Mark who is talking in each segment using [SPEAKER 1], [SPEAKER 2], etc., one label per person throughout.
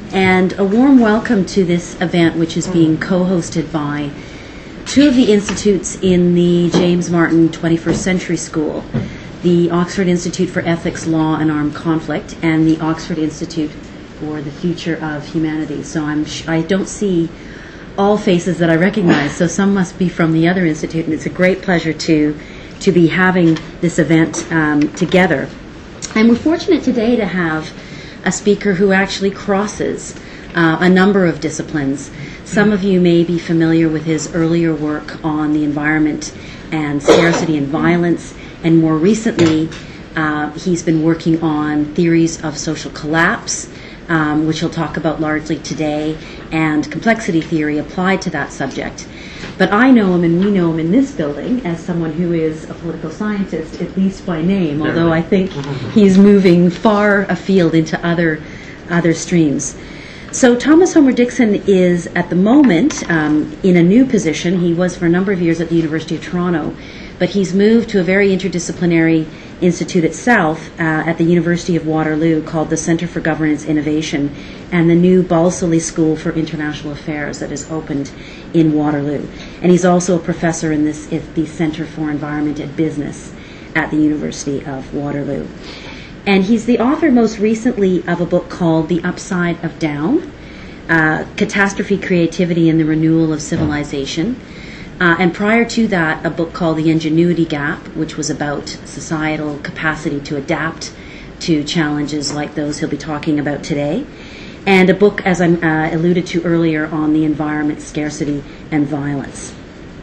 [SPEAKER 1] and a warm welcome to this event, which is being co-hosted by two of the institutes in the James Martin 21st Century School, the Oxford Institute for Ethics, Law and Armed Conflict, and the Oxford Institute for the Future of Humanity. So I don't see all faces that I recognize, so some must be from the other institute, and it's a great pleasure to be having this event together. And we're fortunate today to have a speaker who actually crosses a number of disciplines. Some of you may be familiar with his earlier work on the environment and scarcity and violence, and more recently he's been working on theories of social collapse, which he'll talk about largely today, and complexity theory applied to that subject. But I know him, and we know him in this building, as someone who is a political scientist, at least by name, although I think he's moving far afield into other streams. So Thomas Homer Dixon is, at the moment, in a new position. He was for a number of years at the University of Toronto, but he's moved to a very interdisciplinary institute itself at the University of Waterloo called the Centre for Governance Innovation, and the new Balsillie School for International Affairs that is opened in Waterloo. And he's also a professor in the Centre for Environment and Business at the University of Waterloo. And he's the author most recently of a book called The Upside of Down, Catastrophe, Creativity, and the Renewal of Civilization. And prior to that, a book called The Ingenuity Gap, which was about societal capacity to adapt to challenges like those he'll be talking about today. And a book, as I alluded to earlier, on the environment, scarcity, and violence.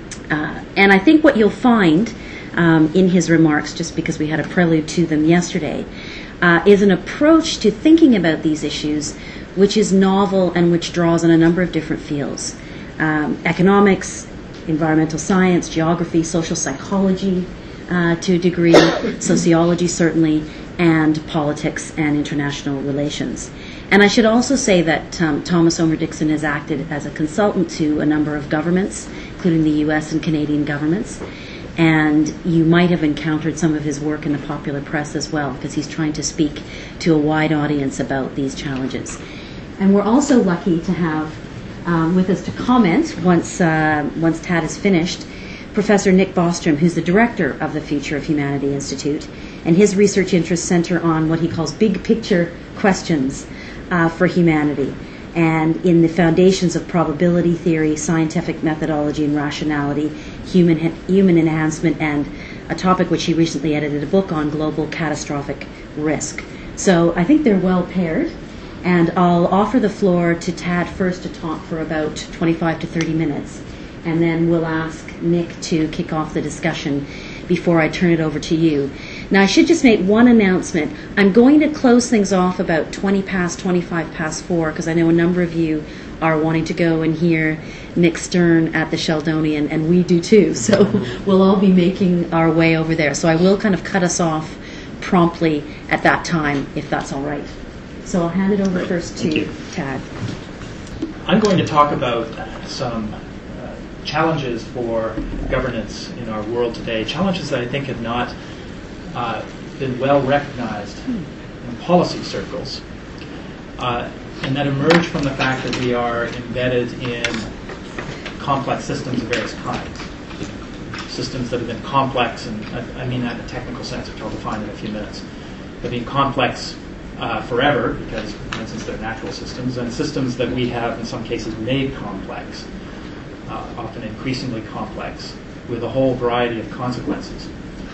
[SPEAKER 1] And I think what you'll find in his remarks, just because we had a prelude to them yesterday, is an approach to thinking about these issues which is novel and which draws on a number of different fields. Economics, environmental science, geography, social psychology to a degree, sociology certainly, and politics and international relations. And I should also say that Thomas Homer Dixon has acted as a consultant to a number of governments, including the U.S. and Canadian governments. And you might have encountered some of his work in the popular press as well, because he's trying to speak to a wide audience about these challenges. And we're also lucky to have with us to comment, once Tad is finished, Professor Nick Bostrom, who's the director of the Future of Humanity Institute, and his research interests center on what he calls big picture questions for humanity, and in the foundations of probability theory, scientific methodology and rationality, human enhancement, and a topic which he recently edited a book on, global catastrophic risk. So I think they're well paired. And I'll offer the floor to Tad first to talk for about 25 to 30 minutes. And then we'll ask Nick to kick off the discussion before I turn it over to you. Now, I should just make one announcement. I'm going to close things off about 25 past 4, because I know a number of you are wanting to go and hear Nick Stern at the Sheldonian, and we do too. So we'll all be making our way over there. So I will kind of cut us off promptly at that time, if that's all right. So I'll hand it over first to Tad.
[SPEAKER 2] I'm going to talk about some challenges for governance in our world today, challenges that I think have not been well recognized in policy circles, and that emerge from the fact that we are embedded in complex systems of various kinds. Systems that have been complex, and I mean that in a technical sense, which I'll define in a few minutes, have been complex forever, because, for instance, they're natural systems, and systems that we have in some cases made complex, often increasingly complex, with a whole variety of consequences.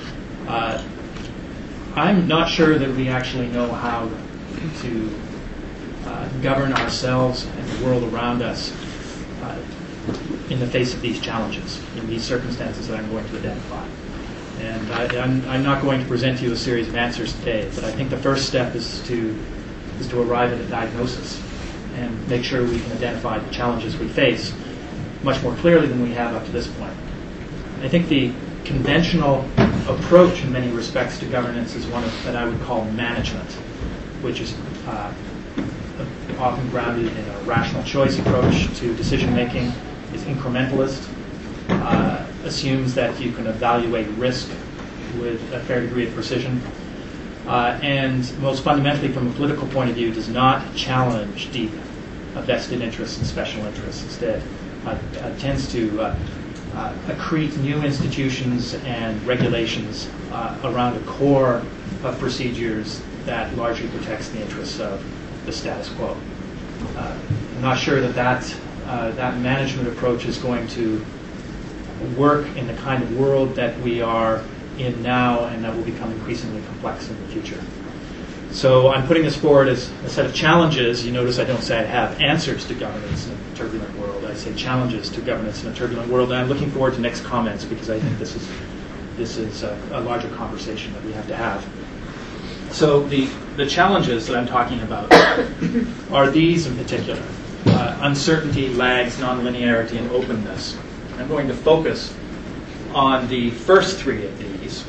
[SPEAKER 2] I'm not sure that we actually know how to govern ourselves and the world around us in the face of these challenges, in these circumstances that I'm going to identify. And I'm not going to present to you a series of answers today, but I think the first step is to arrive at a diagnosis and make sure we can identify the challenges we face much more clearly than we have up to this point. I think the conventional approach in many respects to governance is one that I would call management, which is often grounded in a rational choice approach to decision making, is incrementalist, assumes that you can evaluate risk with a fair degree of precision, and most fundamentally from a political point of view does not challenge deep a vested interest and special interests. Instead, tends to accrete new institutions and regulations around a core of procedures that largely protects the interests of the status quo. I'm not sure that management approach is going to work in the kind of world that we are in now, and that will become increasingly complex in the future. So I'm putting this forward as a set of challenges. You notice I don't say I have answers to governance in a turbulent world. I say challenges to governance in a turbulent world. And I'm looking forward to next comments, because I think this is a larger conversation that we have to have. So the challenges that I'm talking about are these in particular: uncertainty, lags, nonlinearity, and openness. I'm going to focus on the first three of these.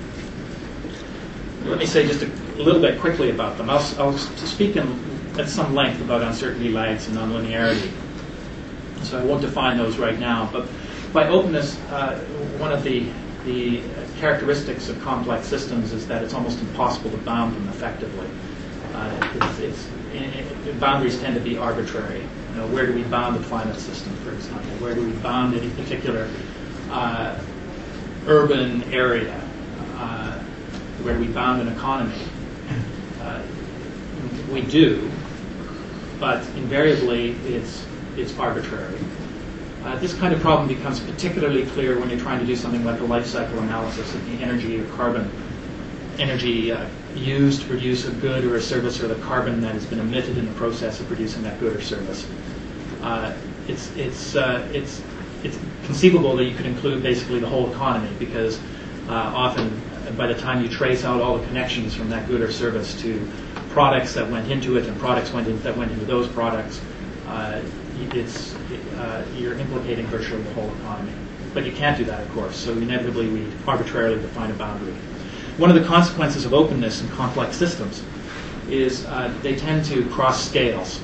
[SPEAKER 2] Let me say just a little bit quickly about them. I'll speak at some length about uncertainty, lags, and nonlinearity. So I won't define those right now. But by openness, one of the characteristics of complex systems is that it's almost impossible to bound them effectively. Boundaries tend to be arbitrary. You know, where do we bound the climate system, for example? Where do we bound any particular urban area? Where do we bound an economy? We do, but invariably it's arbitrary. This kind of problem becomes particularly clear when you're trying to do something like a life cycle analysis of the energy or carbon, energy used to produce a good or a service, or the carbon that has been emitted in the process of producing that good or service. It's conceivable that you could include basically the whole economy, because often by the time you trace out all the connections from that good or service to products that went into it and products that went into those products, you're implicating virtually the whole economy. But you can't do that, of course, so inevitably we arbitrarily define a boundary. One of the consequences of openness in complex systems is they tend to cross scales.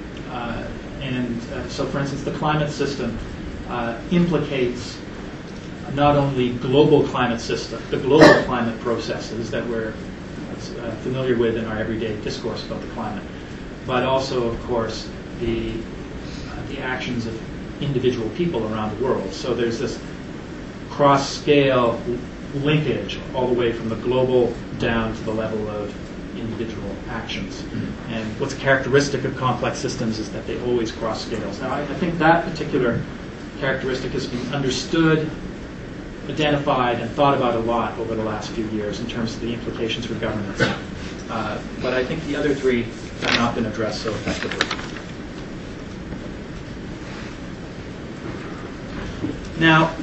[SPEAKER 2] So, for instance, the climate system implicates not only global climate system, the global climate processes that we're familiar with in our everyday discourse about the climate, but also, of course, the actions of individual people around the world. So there's this cross-scale linkage all the way from the global down to the level of individual actions. And what's characteristic of complex systems is that they always cross scales. Now, I think that particular characteristic has been understood, identified, and thought about a lot over the last few years in terms of the implications for governance. But I think the other three have not been addressed so effectively. Now,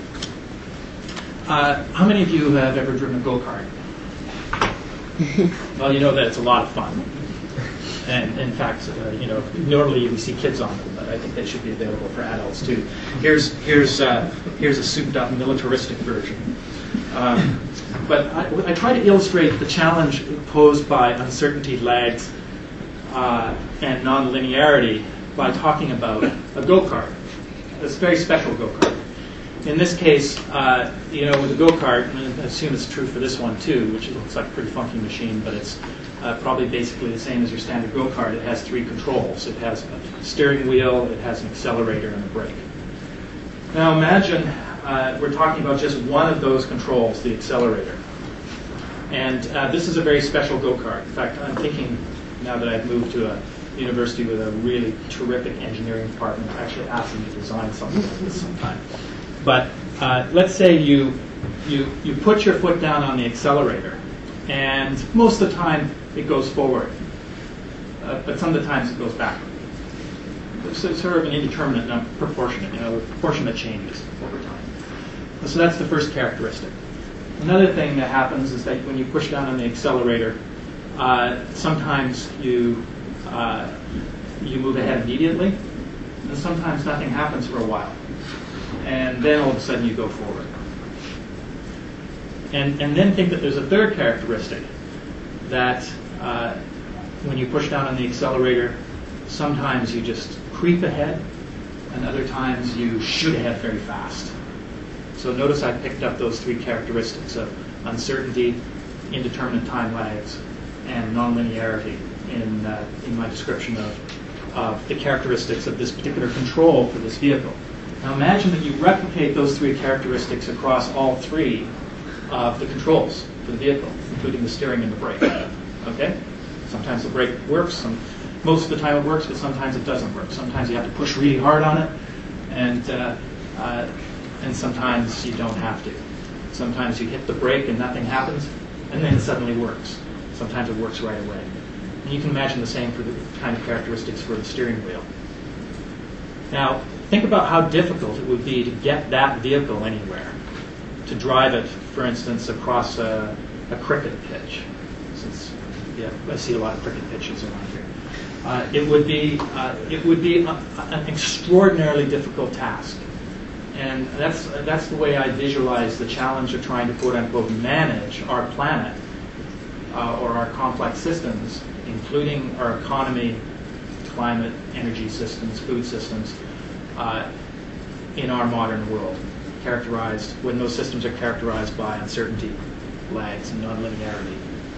[SPEAKER 2] how many of you have ever driven a go-kart? Well, you know that it's a lot of fun. And in fact, normally we see kids on them, but I think they should be available for adults too. Here's a souped-up militaristic version. But I try to illustrate the challenge posed by uncertainty, lags, and nonlinearity by talking about a go-kart, this very special go-kart. In this case, with a go-kart, and I assume it's true for this one too, which looks like a pretty funky machine, but it's probably basically the same as your standard go-kart. It has three controls. It has a steering wheel, it has an accelerator, and a brake. Now imagine we're talking about just one of those controls, the accelerator. And this is a very special go-kart. In fact, I'm thinking, now that I've moved to a university with a really terrific engineering department, actually ask them to design something like this sometime. But let's say you put your foot down on the accelerator, and most of the time it goes forward, but some of the times it goes backward. So it's sort of an indeterminate, proportionate, proportion that changes over time. So that's the first characteristic. Another thing that happens is that when you push down on the accelerator, sometimes you move ahead immediately, and sometimes nothing happens for a while. And then all of a sudden you go forward. And then think that there's a third characteristic, that when you push down on the accelerator, sometimes you just creep ahead, and other times you shoot ahead very fast. So notice I picked up those three characteristics of uncertainty, indeterminate time lags, and nonlinearity in my description of of the characteristics of this particular control for this vehicle. Now imagine that you replicate those three characteristics across all three of the controls for the vehicle, including the steering and the brake. Okay? Sometimes the brake works, most of the time it works, but sometimes it doesn't work. Sometimes you have to push really hard on it, and sometimes you don't have to. Sometimes you hit the brake and nothing happens, and then it suddenly works. Sometimes it works right away. And you can imagine the same for the kind of characteristics for the steering wheel. Now, think about how difficult it would be to get that vehicle anywhere, to drive it, for instance, across a cricket pitch. Since, I see a lot of cricket pitches around here. It would be an extraordinarily difficult task. And that's the way I visualize the challenge of trying to quote-unquote manage our planet or our complex systems, including our economy, climate, energy systems, food systems, in our modern world, when those systems are characterized by uncertainty, lags, and nonlinearity.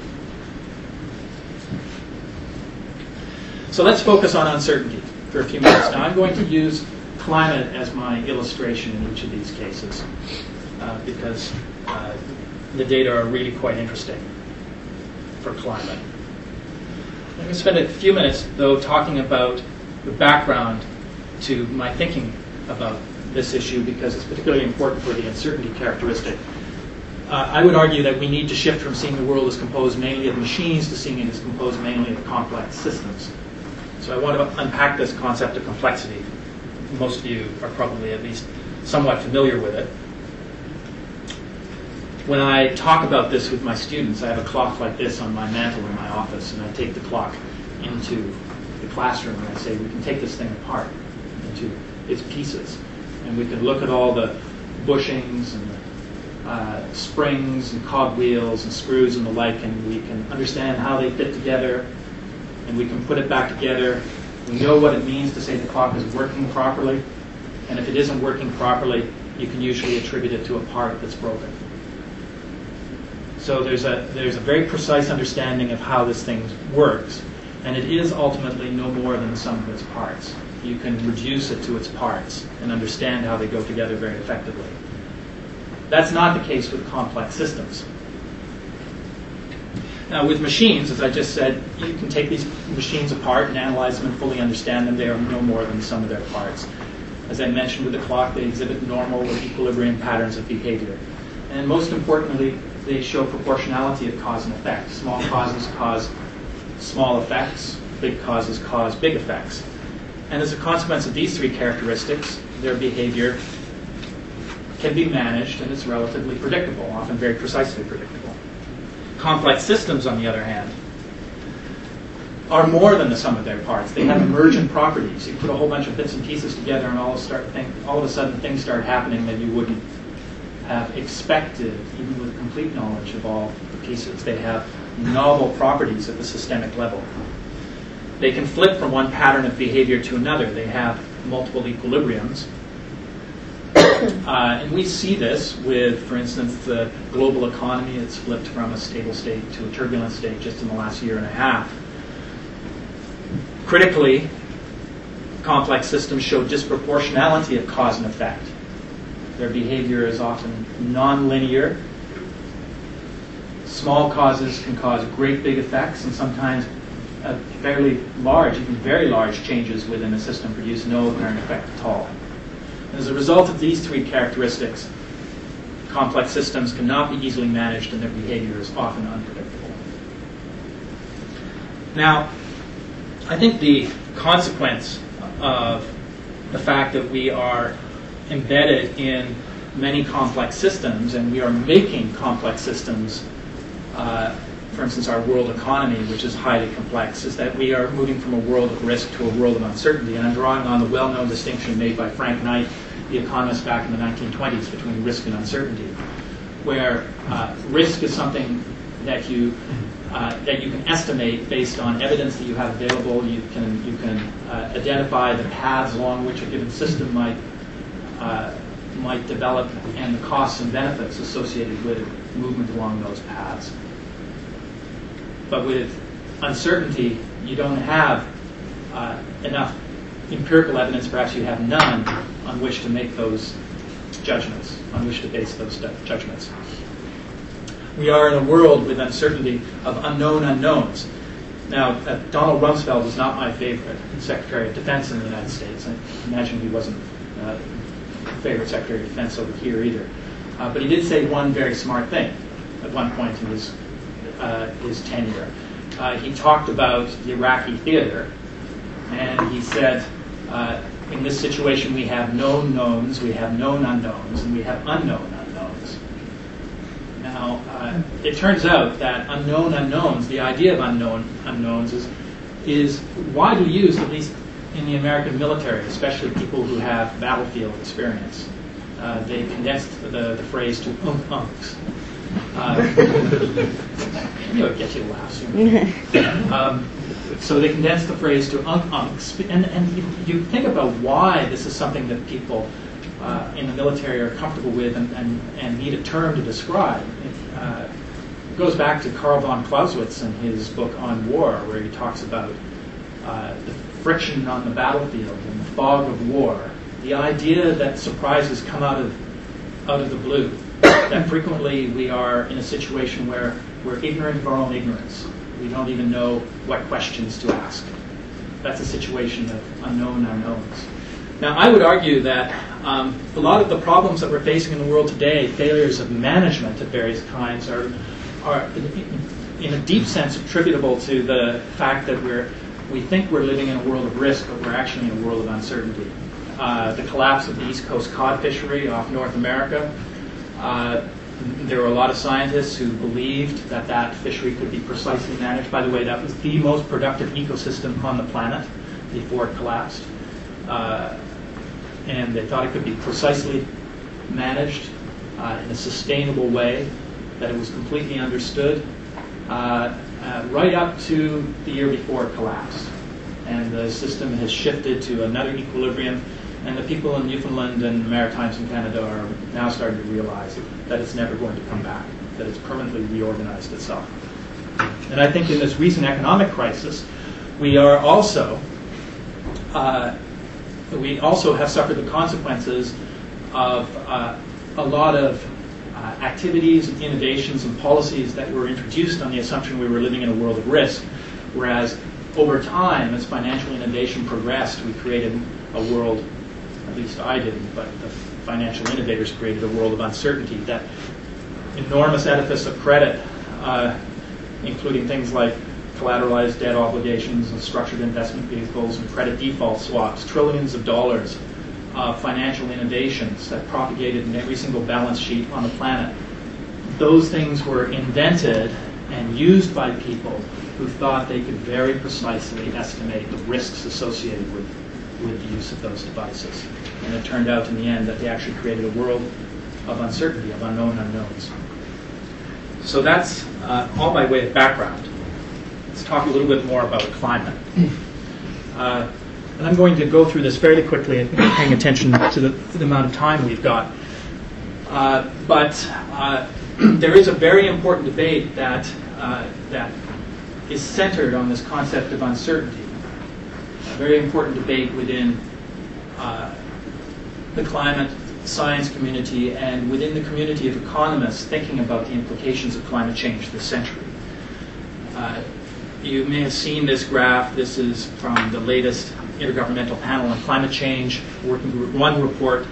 [SPEAKER 2] So let's focus on uncertainty for a few minutes. Now I'm going to use climate as my illustration in each of these cases because the data are really quite interesting for climate. I'm going to spend a few minutes, though, talking about the background to my thinking about this issue because it's particularly important for the uncertainty characteristic. I would argue that we need to shift from seeing the world as composed mainly of machines to seeing it as composed mainly of complex systems. So I want to unpack this concept of complexity. Most of you are probably at least somewhat familiar with it. When I talk about this with my students, I have a clock like this on my mantle in my office, and I take the clock into the classroom and I say, we can take this thing apart into its pieces. And we can look at all the bushings and the springs and cogwheels and screws and the like, and we can understand how they fit together, and we can put it back together. We know what it means to say the clock is working properly, and if it isn't working properly, you can usually attribute it to a part that's broken. So there's a very precise understanding of how this thing works, and it is ultimately no more than the sum of its parts. You can reduce it to its parts and understand how they go together very effectively. That's not the case with complex systems. Now, with machines, as I just said, you can take these machines apart and analyze them and fully understand them. They are no more than the sum of their parts. As I mentioned with the clock, they exhibit normal or equilibrium patterns of behavior. And most importantly, they show proportionality of cause and effect. Small causes cause small effects. Big causes cause big effects. And as a consequence of these three characteristics, their behavior can be managed, and it's relatively predictable, often very precisely predictable. Complex systems, on the other hand, are more than the sum of their parts. They have emergent properties. You put a whole bunch of bits and pieces together, and all of a sudden things start happening that you wouldn't have expected, even with complete knowledge of all the pieces. They have novel properties at the systemic level. They can flip from one pattern of behavior to another. They have multiple equilibriums. And we see this with, for instance, the global economy. It's flipped from a stable state to a turbulent state just in the last year and a half. Critically, complex systems show disproportionality of cause and effect. Their behavior is often nonlinear. Small causes can cause great big effects, and sometimes fairly large, even very large changes within a system produce no apparent effect at all. As a result of these three characteristics, complex systems cannot be easily managed, and their behavior is often unpredictable. Now, I think the consequence of the fact that we are embedded in many complex systems, and we are making complex systems, for instance, our world economy, which is highly complex, is that we are moving from a world of risk to a world of uncertainty. And I'm drawing on the well-known distinction made by Frank Knight, the economist back in the 1920s, between risk and uncertainty, where risk is something that you can estimate based on evidence that you have available. You can identify the paths along which a given system might develop and the costs and benefits associated with movement along those paths. But with uncertainty, you don't have enough empirical evidence, perhaps you have none, on which to make those judgments, on which to base those judgments. We are in a world with uncertainty of unknown unknowns. Now, Donald Rumsfeld was not my favorite Secretary of Defense in the United States. I imagine he wasn't favorite Secretary of Defense over here either. But he did say one very smart thing at one point in his tenure. He talked about the Iraqi theater, and he said, in this situation we have known knowns, we have known unknowns, and we have unknown unknowns. Now, it turns out that unknown unknowns, the idea of unknown unknowns, is widely used, at least in the American military, especially people who have battlefield experience. They condensed the phrase to unks. You know, get you to laugh soon. So they condensed the phrase to unks. And you think about why this is something that people in the military are comfortable with and need a term to describe. It goes back to Karl von Clausewitz and his book On War, where he talks about the friction on the battlefield and the fog of war. The idea that surprises come out of the blue. That frequently we are in a situation where we're ignorant of our own ignorance. We don't even know what questions to ask. That's a situation of unknown unknowns. Now, I would argue that a lot of the problems that we're facing in the world today, failures of management of various kinds, are in a deep sense attributable to the fact that we think we're living in a world of risk, but we're actually in a world of uncertainty. The collapse of the East Coast cod fishery off North America. There were a lot of scientists who believed that fishery could be precisely managed. By the way, that was the most productive ecosystem on the planet before it collapsed. And they thought it could be precisely managed in a sustainable way, that it was completely understood, right up to the year before it collapsed. And the system has shifted to another equilibrium, and the people in Newfoundland and the Maritimes in Canada are now starting to realize that it's never going to come back, that it's permanently reorganized itself. And I think in this recent economic crisis, we also have suffered the consequences of a lot of activities and innovations and policies that were introduced on the assumption we were living in a world of risk, whereas over time, as financial innovation progressed, we created a world, at least I didn't, but the financial innovators created a world of uncertainty. That enormous edifice of credit, including things like collateralized debt obligations and structured investment vehicles and credit default swaps, trillions of dollars of financial innovations that propagated in every single balance sheet on the planet. Those things were invented and used by people who thought they could very precisely estimate the risks associated with the use of those devices. And it turned out in the end that they actually created a world of uncertainty, of unknown unknowns. So that's all by way of background. Let's talk a little bit more about climate. And I'm going to go through this fairly quickly and paying attention to the amount of time we've got. But there is a very important debate that is centered on this concept of uncertainty. A very important debate within the climate science community and within the community of economists thinking about the implications of climate change this century. You may have seen this graph. This is from the latest Intergovernmental Panel on Climate Change Working Group 1 report,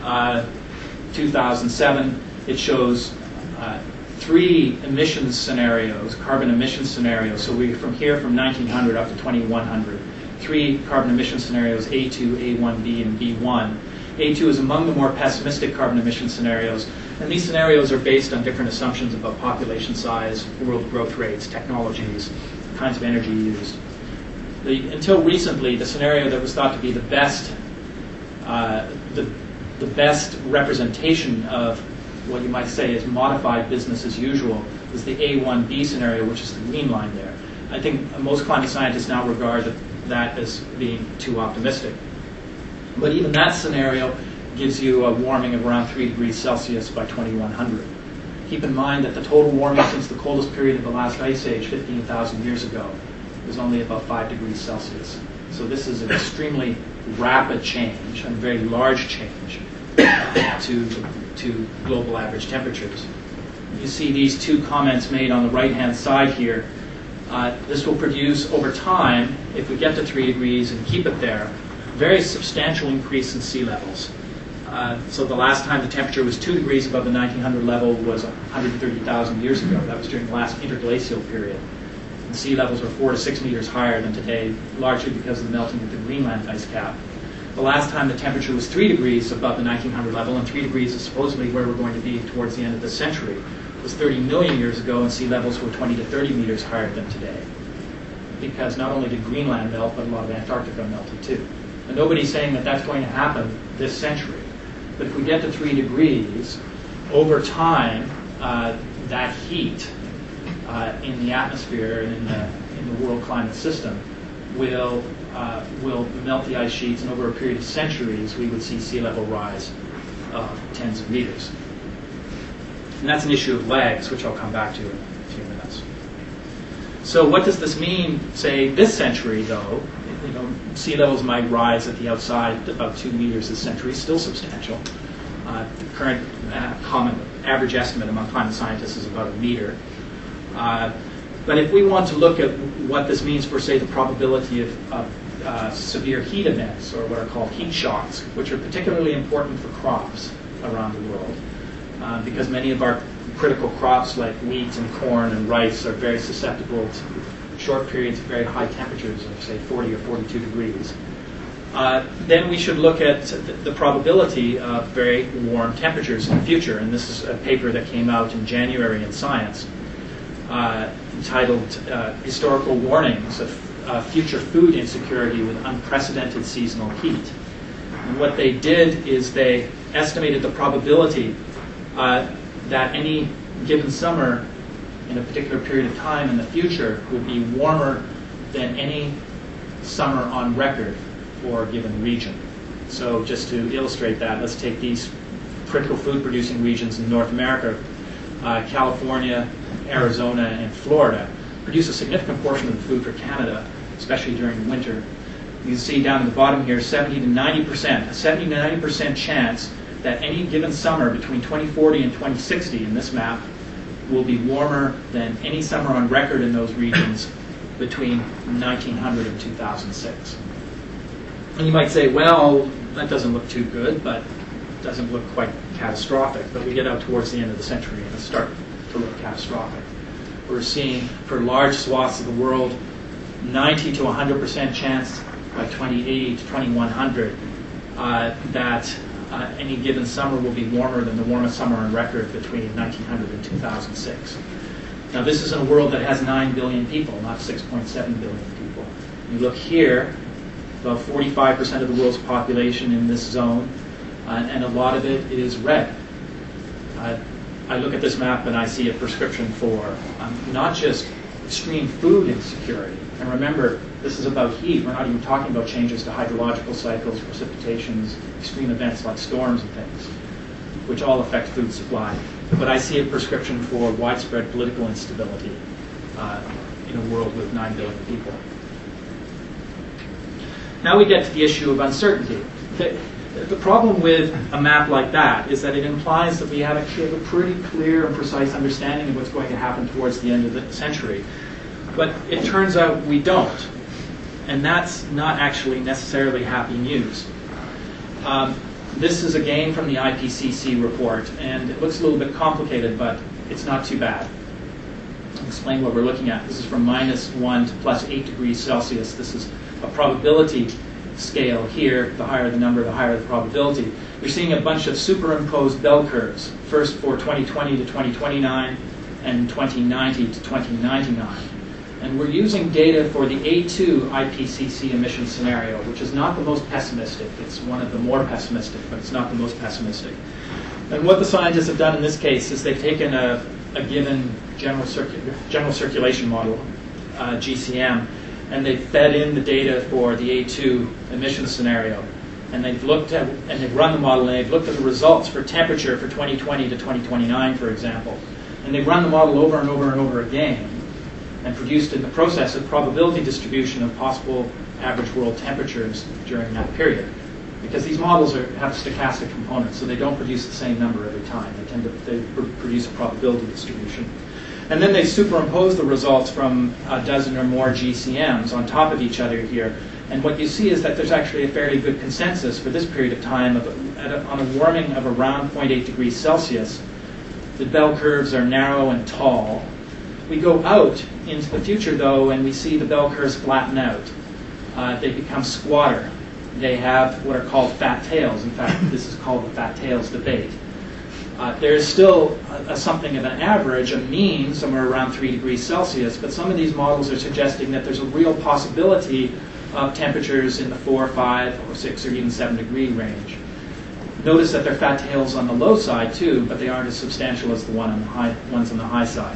[SPEAKER 2] 2007. It shows 3 emissions scenarios, carbon emission scenarios. So we from 1900 up to 2100. 3 carbon emission scenarios, A2, A1B, and B1. A2 is among the more pessimistic carbon emission scenarios, and these scenarios are based on different assumptions about population size, world growth rates, technologies, kinds of energy used. Until recently, the scenario that was thought to be the best representation of what you might say is modified business as usual is the A1B scenario, which is the green line there. I think most climate scientists now regard that as being too optimistic. But even that scenario gives you a warming of around 3 degrees Celsius by 2100. Keep in mind that the total warming since the coldest period of the last ice age, 15,000 years ago, was only about 5 degrees Celsius. So this is an extremely rapid change and very large change to global average temperatures. You see these two comments made on the right-hand side here. This will produce, over time, if we get to 3 degrees and keep it there, very substantial increase in sea levels. So the last time the temperature was 2 degrees above the 1900 level was 130,000 years ago. That was during the last interglacial period. And sea levels were 4 to 6 meters higher than today, largely because of the melting of the Greenland ice cap. The last time the temperature was 3 degrees above the 1900 level, and 3 degrees is supposedly where we're going to be towards the end of this century, was 30 million years ago, and sea levels were 20 to 30 meters higher than today. Because not only did Greenland melt, but a lot of Antarctica melted too. And nobody's saying that that's going to happen this century. But if we get to 3 degrees, over time, that heat in the atmosphere and in the world climate system will melt the ice sheets, and over a period of centuries, we would see sea level rise of tens of meters. And that's an issue of lags, which I'll come back to in a few minutes. So what does this mean, say, this century, though? Sea levels might rise at the outside about 2 meters this century, still substantial. The current common average estimate among climate scientists is about 1 meter. But if we want to look at what this means for, say, the probability of severe heat events, or what are called heat shocks, which are particularly important for crops around the world, because many of our critical crops like wheat and corn and rice are very susceptible to short periods of very high temperatures of, say, 40 or 42 degrees. Then we should look at the probability of very warm temperatures in the future. And this is a paper that came out in January in Science entitled Historical Warnings of Future Food Insecurity with Unprecedented Seasonal Heat. And what they did is they estimated the probability that any given summer in a particular period of time in the future would be warmer than any summer on record for a given region. So just to illustrate that, let's take these critical food producing regions in North America. California, Arizona, and Florida produce a significant portion of the food for Canada, especially during winter. You can see down at the bottom here, 70 to 90%, a 70 to 90% chance that any given summer between 2040 and 2060 in this map will be warmer than any summer on record in those regions between 1900 and 2006. And you might say, well, that doesn't look too good, but it doesn't look quite catastrophic. But we get out towards the end of the century and it starts to look catastrophic. We're seeing, for large swaths of the world, 90 to 100% chance by 2080 to 2100 that any given summer will be warmer than the warmest summer on record between 1900 and 2006. Now, this is in a world that has 9 billion people, not 6.7 billion people. You look here, about 45% of the world's population in this zone, and a lot of it is red. I look at this map and I see a prescription for not just extreme food insecurity. And remember, this is about heat. We're not even talking about changes to hydrological cycles, precipitations, extreme events like storms and things, which all affect food supply. But I see a prescription for widespread political instability in a world with 9 billion people. Now we get to the issue of uncertainty. The problem with a map like that is that it implies that we have a pretty clear and precise understanding of what's going to happen towards the end of the century. But it turns out we don't. And that's not actually necessarily happy news. This is again from the IPCC report, and it looks a little bit complicated, but it's not too bad. I'll explain what we're looking at. This is from -1 to +8 degrees Celsius. This is a probability scale here. The higher the number, the higher the probability. You're seeing a bunch of superimposed bell curves, first for 2020 to 2029 and 2090 to 2099. And we're using data for the A2 IPCC emission scenario, which is not the most pessimistic. It's one of the more pessimistic, but it's not the most pessimistic. And what the scientists have done in this case is they've taken a given general circulation model, GCM, and they've fed in the data for the A2 emission scenario. And they've looked at, and they've run the model, and they've looked at the results for temperature for 2020 to 2029, for example. And they've run the model over and over and over again, and produced in the process a probability distribution of possible average world temperatures during that period. Because these models have stochastic components, so they don't produce the same number every time. They produce a probability distribution. And then they superimpose the results from a dozen or more GCMs on top of each other here. And what you see is that there's actually a fairly good consensus for this period of time on a warming of around 0.8 degrees Celsius. The bell curves are narrow and tall. We go out into the future, though, and we see the bell curves flatten out. They become squatter. They have what are called fat tails. In fact, this is called the fat tails debate. There is still something of an average, a mean, somewhere around 3 degrees Celsius, but some of these models are suggesting that there's a real possibility of temperatures in the 4, 5, or 6, or even 7 degree range. Notice that they're fat tails on the low side too, but they aren't as substantial as the ones on the high side.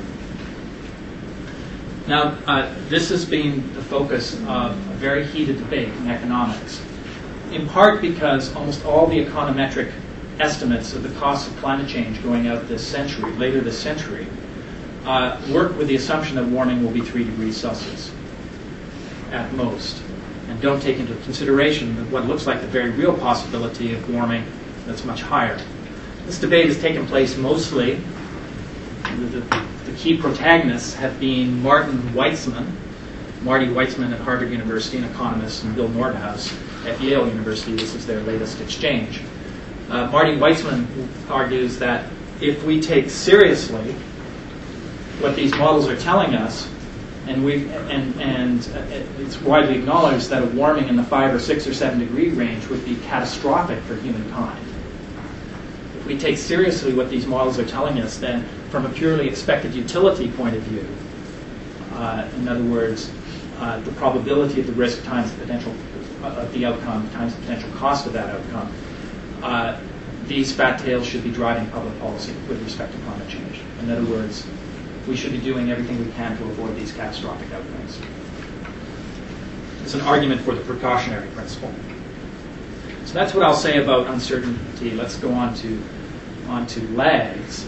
[SPEAKER 2] Now, this has been the focus of a very heated debate in economics, in part because almost all the econometric estimates of the cost of climate change going out this century, later this century, work with the assumption that warming will be 3 degrees Celsius at most, and don't take into consideration what looks like the very real possibility of warming that's much higher. This debate has taken place mostly, the key protagonists have been Marty Weitzman at Harvard University, an economist, and Bill Nordhaus at Yale University. This is their latest exchange. Marty Weitzman argues that if we take seriously what these models are telling us, and it's widely acknowledged that a warming in the 5 or 6 or 7 degree range would be catastrophic for humankind. If we take seriously what these models are telling us, then from a purely expected utility point of view, in other words, the probability of the risk times the potential of the outcome times the potential cost of that outcome, these fat tails should be driving public policy with respect to climate change. In other words, we should be doing everything we can to avoid these catastrophic outcomes. It's an argument for the precautionary principle. So that's what I'll say about uncertainty. Let's go on to lags.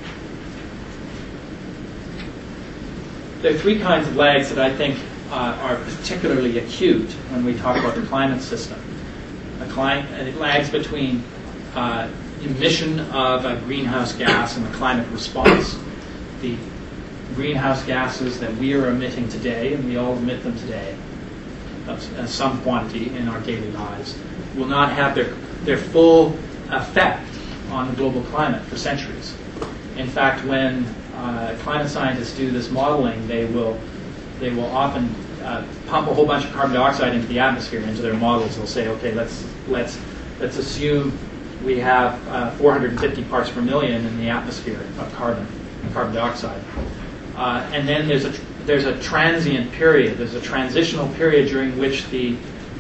[SPEAKER 2] There are 3 kinds of lags that I think are particularly acute when we talk about the climate system. It lags between emission of a greenhouse gas and the climate response. The greenhouse gases that we are emitting today, and we all emit them today, of some quantity in our daily lives, will not have their full effect on the global climate for centuries. In fact, when climate scientists do this modeling, they will often pump a whole bunch of carbon dioxide into the atmosphere, into their models. They'll say, okay, let's assume we have 450 parts per million in the atmosphere of carbon dioxide. And then there's a transient period, there's a transitional period during which the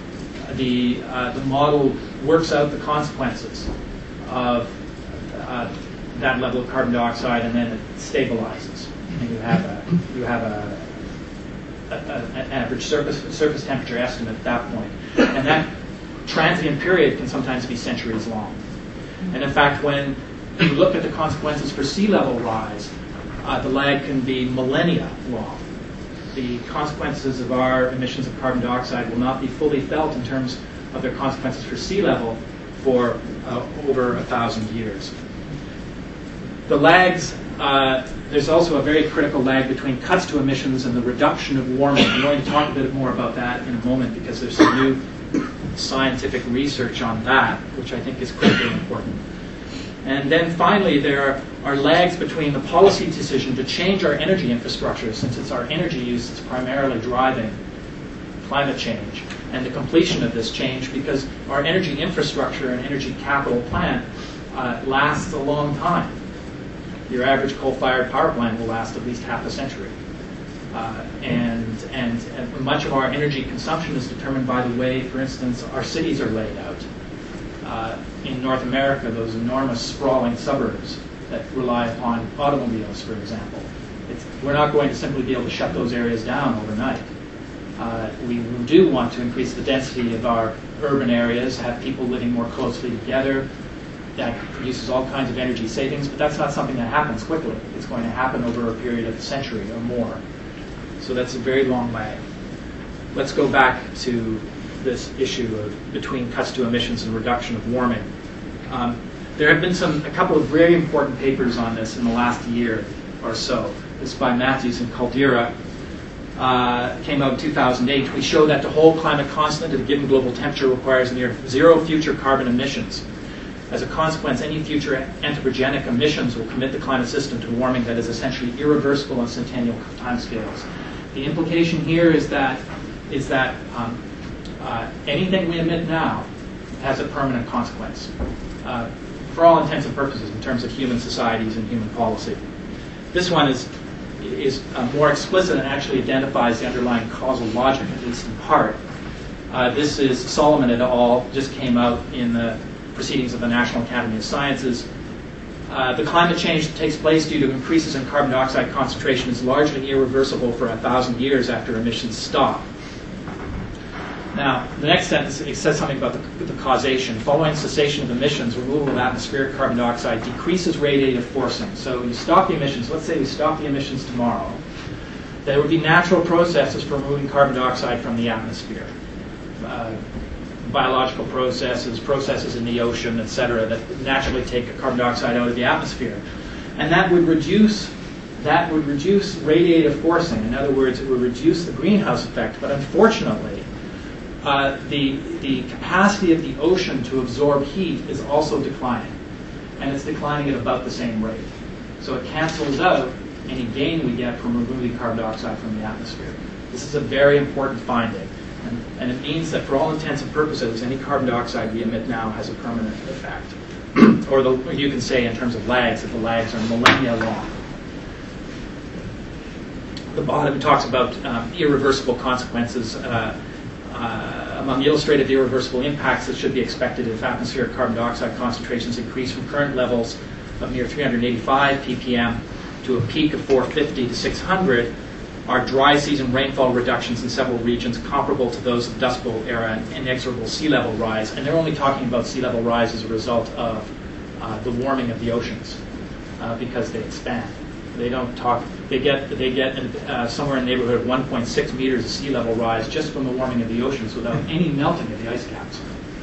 [SPEAKER 2] model works out the consequences of that level of carbon dioxide, and then it stabilizes. And you have an average surface temperature estimate at that point. And that transient period can sometimes be centuries long. And in fact, when you look at the consequences for sea level rise, the lag can be millennia long. The consequences of our emissions of carbon dioxide will not be fully felt in terms of their consequences for sea level for over 1,000 years. The lags, there's also a very critical lag between cuts to emissions and the reduction of warming. I'm going to talk a bit more about that in a moment because there's some new scientific research on that, which I think is critically important. And then finally, there are lags between the policy decision to change our energy infrastructure, since it's our energy use that's primarily driving climate change, and the completion of this change, because our energy infrastructure and energy capital plant lasts a long time. Your average coal-fired power plant will last at least half a century. And much of our energy consumption is determined by the way, for instance, our cities are laid out. In North America, those enormous sprawling suburbs that rely upon automobiles, for example. We're not going to simply be able to shut those areas down overnight. We do want to increase the density of our urban areas, have people living more closely together. That produces all kinds of energy savings, but that's not something that happens quickly. It's going to happen over a period of a century or more. So that's a very long lag. let's go back to this issue of between cuts to emissions and reduction of warming. There have been a couple of very important papers on this in the last year or so. This is by Matthews and Caldera. Came out in 2008. We show that to hold climate constant at a given global temperature requires near zero future carbon emissions. As a consequence, any future anthropogenic emissions will commit the climate system to warming that is essentially irreversible on centennial timescales. The implication here is that anything we emit now has a permanent consequence, for all intents and purposes, in terms of human societies and human policy. This one is more explicit and actually identifies the underlying causal logic, at least in part. This is Solomon et al. Just came out in the Proceedings of the National Academy of Sciences. The climate change that takes place due to increases in carbon dioxide concentration is largely irreversible for 1,000 years after emissions stop. Now, the next sentence, it says something about the causation. Following cessation of emissions, removal of atmospheric carbon dioxide decreases radiative forcing. So you stop the emissions. Let's say we stop the emissions tomorrow. There would be natural processes for removing carbon dioxide from the atmosphere. Biological processes in the ocean, etc., that naturally take carbon dioxide out of the atmosphere. And that would reduce radiative forcing. In other words, it would reduce the greenhouse effect. But unfortunately, the capacity of the ocean to absorb heat is also declining, and it's declining at about the same rate. So it cancels out any gain we get from removing carbon dioxide from the atmosphere. This is a very important finding, and it means that for all intents and purposes, any carbon dioxide we emit now has a permanent effect. Or you can say in terms of lags, that the lags are millennia long. The bottom talks about irreversible consequences. Among illustrative irreversible impacts that should be expected if atmospheric carbon dioxide concentrations increase from current levels of near 385 ppm to a peak of 450 to 600 are dry season rainfall reductions in several regions comparable to those of Dust Bowl era and inexorable sea level rise. And they're only talking about sea level rise as a result of the warming of the oceans because they expand. They don't talk. They get somewhere in the neighborhood of 1.6 meters of sea level rise just from the warming of the oceans without any melting of the ice caps.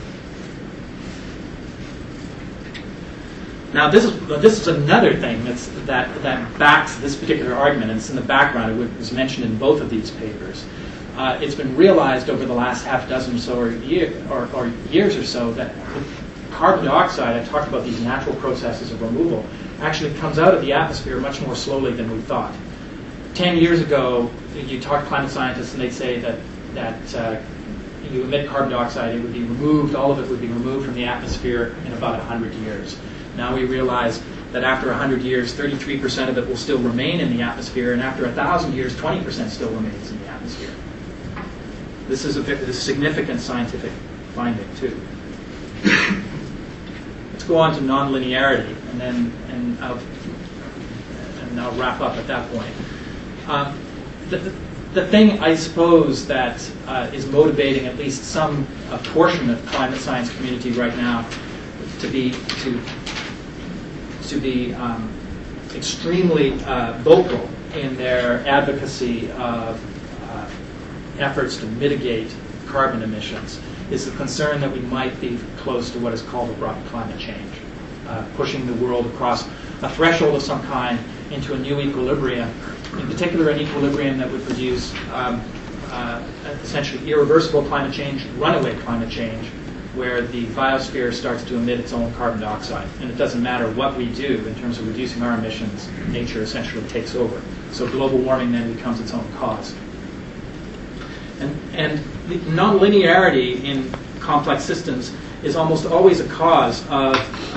[SPEAKER 2] Now, this is another thing that backs this particular argument, and it's in the background. It was mentioned in both of these papers. It's been realized over the last half dozen or so or years or so that carbon dioxide, I talked about these natural processes of removal, actually comes out of the atmosphere much more slowly than we thought. 10 years ago, you talk to climate scientists and they'd say that you emit carbon dioxide, it would be removed, all of it would be removed from the atmosphere in about 100 years. Now we realize that after 100 years, 33% of it will still remain in the atmosphere, and after 1,000 years, 20% still remains in the atmosphere. This is a significant scientific finding, too. Let's go on to nonlinearity, and I'll wrap up at that point. The thing, I suppose, that is motivating at least some portion of the climate science community right now to be extremely vocal in their advocacy of efforts to mitigate carbon emissions is the concern that we might be close to what is called abrupt climate change, pushing the world across a threshold of some kind into a new equilibrium, in particular an equilibrium that would produce essentially irreversible climate change, runaway climate change, where the biosphere starts to emit its own carbon dioxide. And it doesn't matter what we do in terms of reducing our emissions, nature essentially takes over. So global warming then becomes its own cause. And the nonlinearity in complex systems is almost always a cause of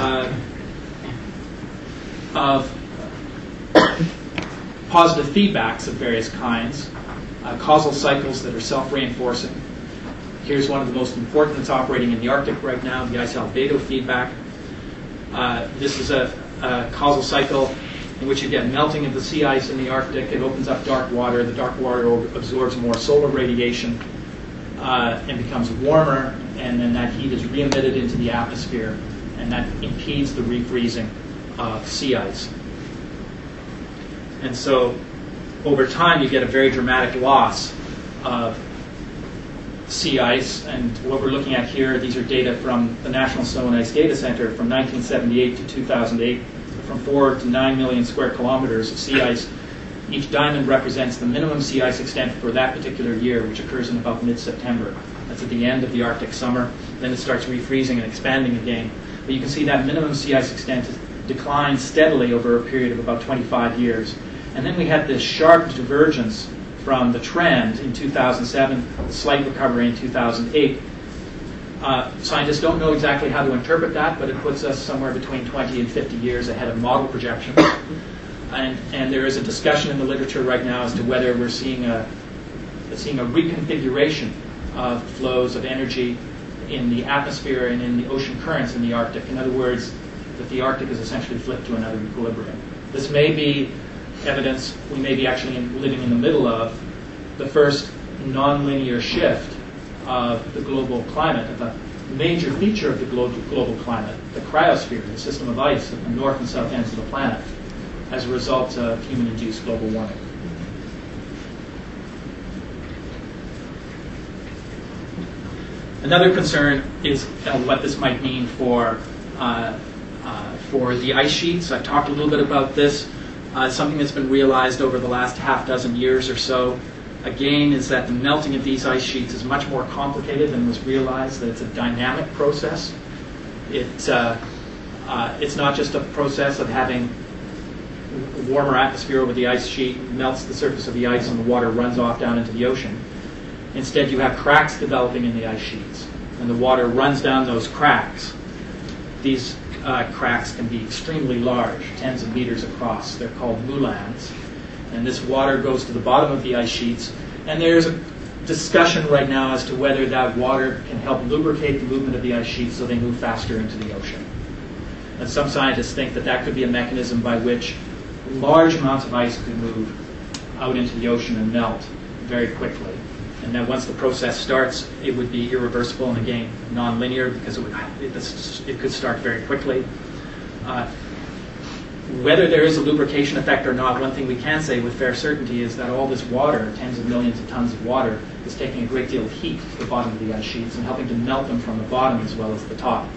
[SPEAKER 2] positive feedbacks of various kinds, causal cycles that are self-reinforcing. Here's one of the most important that's operating in the Arctic right now, the ice-albedo feedback. This is a causal cycle in which you get melting of the sea ice in the Arctic. It opens up dark water. The dark water absorbs more solar radiation and becomes warmer, and then that heat is re-emitted into the atmosphere, and that impedes the refreezing of sea ice. And so over time you get a very dramatic loss of sea ice, and what we're looking at here, these are data from the National Snow and Ice Data Center from 1978 to 2008, from 4 to 9 million square kilometers of sea ice. Each diamond represents the minimum sea ice extent for that particular year, which occurs in about mid-September. That's at the end of the Arctic summer. Then it starts refreezing and expanding again. But you can see that minimum sea ice extent declines steadily over a period of about 25 years. And then we had this sharp divergence from the trend in 2007, a slight recovery in 2008. Scientists don't know exactly how to interpret that, but it puts us somewhere between 20 and 50 years ahead of model projections. And there is a discussion in the literature right now as to whether we're seeing a reconfiguration of flows of energy in the atmosphere and in the ocean currents in the Arctic. In other words, that the Arctic is essentially flipped to another equilibrium. This may be evidence we may be actually living in the middle of the first nonlinear shift of the global climate, of a major feature of the global climate, the cryosphere, the system of ice at the north and south ends of the planet, as a result of human-induced global warming. Another concern is what this might mean for the ice sheets. I've talked a little bit about this. Something that's been realized over the last half dozen years or so, again, is that the melting of these ice sheets is much more complicated than was realized, that it's a dynamic process. It's not just a process of having a warmer atmosphere over the ice sheet, melts the surface of the ice, and the water runs off down into the ocean. Instead, you have cracks developing in the ice sheets, and the water runs down those cracks. These cracks can be extremely large, tens of meters across. They're called moulins. And this water goes to the bottom of the ice sheets. And there's a discussion right now as to whether that water can help lubricate the movement of the ice sheets so they move faster into the ocean. And some scientists think that that could be a mechanism by which large amounts of ice could move out into the ocean and melt very quickly. And then once the process starts, it would be irreversible and, again, nonlinear because it could start very quickly. Whether there is a lubrication effect or not, one thing we can say with fair certainty is that all this water, tens of millions of tons of water, is taking a great deal of heat to the bottom of the ice sheets and helping to melt them from the bottom as well as the top.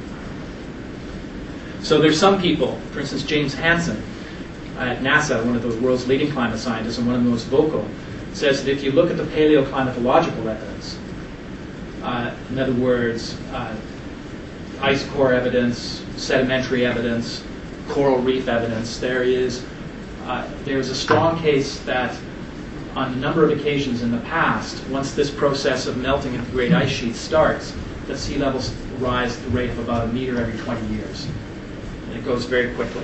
[SPEAKER 2] So there's some people, for instance, James Hansen at NASA, one of the world's leading climate scientists and one of the most vocal, says that if you look at the paleoclimatological evidence, in other words, ice core evidence, sedimentary evidence, coral reef evidence, there's a strong case that on a number of occasions in the past, once this process of melting of the great ice sheets starts, that sea levels rise at the rate of about a meter every 20 years. And it goes very quickly.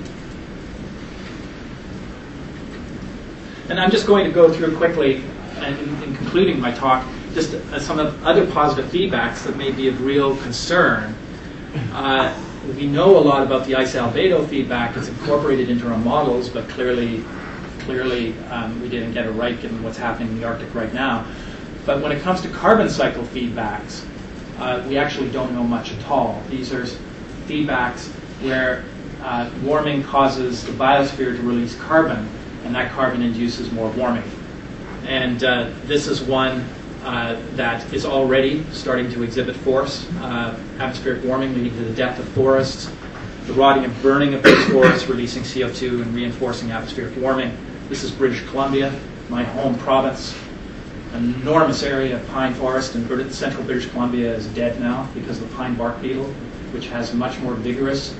[SPEAKER 2] And I'm just going to go through quickly, and in concluding my talk, just some of other positive feedbacks that may be of real concern. We know a lot about the ice albedo feedback. It's incorporated into our models, but clearly we didn't get it right given what's happening in the Arctic right now. But when it comes to carbon cycle feedbacks, we actually don't know much at all. These are feedbacks where warming causes the biosphere to release carbon, and that carbon induces more warming. And this is one that is already starting to exhibit force. Atmospheric warming leading to the death of forests, the rotting and burning of those forests, releasing CO2 and reinforcing atmospheric warming. This is British Columbia, my home province. An enormous area of pine forest in central British Columbia is dead now because of the pine bark beetle, which has a much more vigorous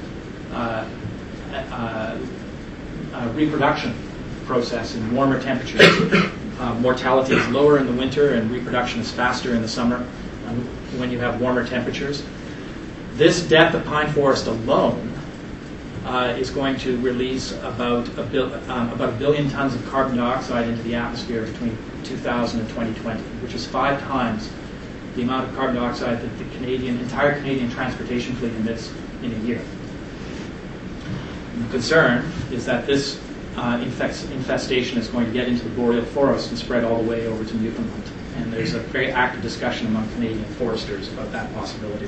[SPEAKER 2] reproduction process in warmer temperatures. Mortality is lower in the winter and reproduction is faster in the summer when you have warmer temperatures. This death of pine forest alone is going to release about a billion tons of carbon dioxide into the atmosphere between 2000 and 2020, which is 5 times the amount of carbon dioxide that the entire Canadian transportation fleet emits in a year. And the concern is that this infestation is going to get into the boreal forest and spread all the way over to Newfoundland. And there's a very active discussion among Canadian foresters about that possibility.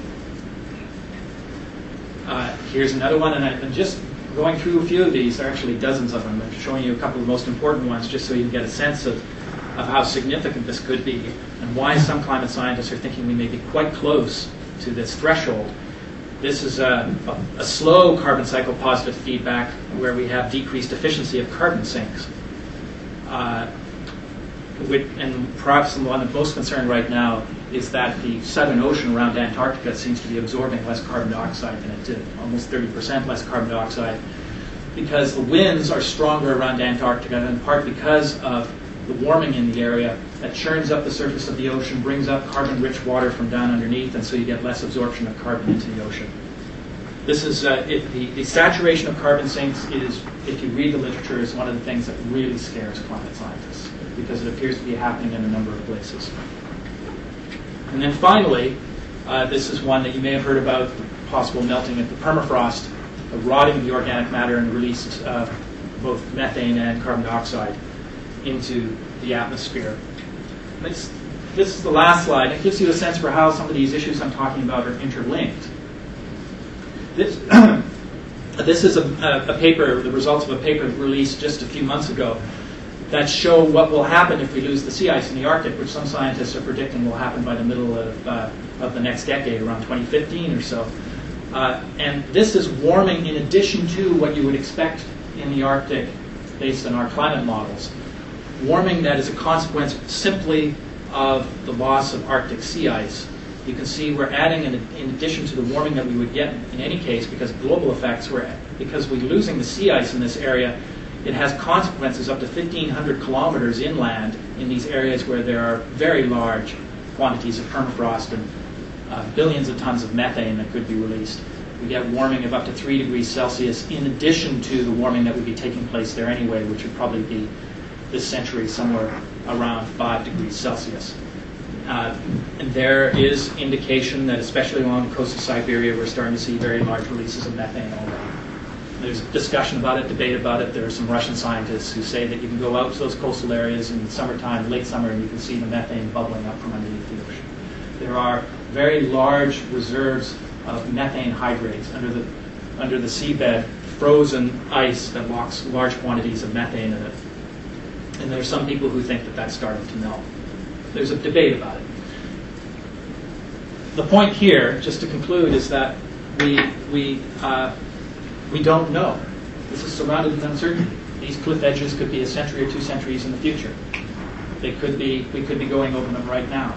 [SPEAKER 2] Here's another one, and I'm just going through a few of these. There are actually dozens of them. I'm showing you a couple of the most important ones just so you can get a sense of of how significant this could be and why some climate scientists are thinking we may be quite close to this threshold. This is a slow carbon cycle positive feedback where we have decreased efficiency of carbon sinks. And perhaps the one of most concerned right now is that the Southern Ocean around Antarctica seems to be absorbing less carbon dioxide than it did, almost 30% less carbon dioxide, because the winds are stronger around Antarctica, in part because of the warming in the area that churns up the surface of the ocean, brings up carbon-rich water from down underneath, and so you get less absorption of carbon into the ocean. This is the saturation of carbon sinks is, if you read the literature, is one of the things that really scares climate scientists because it appears to be happening in a number of places. And then finally, this is one that you may have heard about, possible melting of the permafrost, the rotting of the organic matter and release of both methane and carbon dioxide into the atmosphere. This is the last slide. It gives you a sense for how some of these issues I'm talking about are interlinked. This is a paper, the results of a paper released just a few months ago that show what will happen if we lose the sea ice in the Arctic, which some scientists are predicting will happen by the middle of the next decade, around 2015 or so. And this is warming in addition to what you would expect in the Arctic based on our climate models. Warming that is a consequence simply of the loss of Arctic sea ice. You can see we're adding, in addition to the warming that we would get in any case, because of global effects, because we're losing the sea ice in this area, it has consequences up to 1,500 kilometers inland in these areas where there are very large quantities of permafrost and billions of tons of methane that could be released. We get warming of up to 3 degrees Celsius in addition to the warming that would be taking place there anyway, which would probably be this century somewhere around 5 degrees Celsius. And there is indication that especially along the coast of Siberia we're starting to see very large releases of methane already. There's discussion about it, debate about it. There are some Russian scientists who say that you can go out to those coastal areas in summertime, late summer, and you can see the methane bubbling up from underneath the ocean. There are very large reserves of methane hydrates under the seabed, frozen ice that locks large quantities of methane in it. And there are some people who think that that's starting to melt. There's a debate about it. The point here, just to conclude, is that we don't know. This is surrounded with uncertainty. These cliff edges could be a century or 2 centuries in the future. We could be going over them right now.